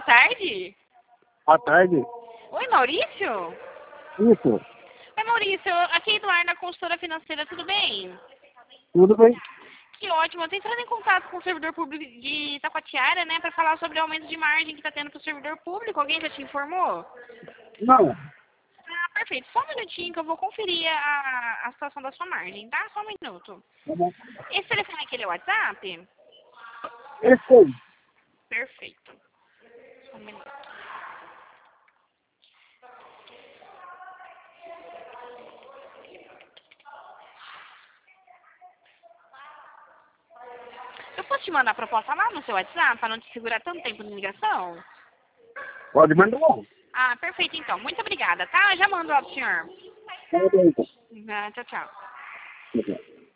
tarde. Boa tarde. Oi, Maurício? Isso. Oi, Maurício. Aqui é Eduardo, consultora financeira, tudo bem? Tudo bem? Que ótimo. Eu tô entrando em contato com o servidor público de Taquatiara, né, para falar sobre o aumento de margem que tá tendo pro servidor público. Alguém já te informou? Não. Ah, perfeito. Só um minutinho que eu vou conferir a situação da sua margem, tá? Só um minuto. Tá bom. Esse telefone aqui é o WhatsApp? Esse aí. Perfeito. Só um minuto. Eu posso te mandar a proposta lá no seu WhatsApp para não te segurar tanto tempo de ligação? Pode mandar. Ah, perfeito então. Muito obrigada, tá? Já mando lá pro senhor. Tá bem, então. Ah, tchau, tchau. Tchau, tchau.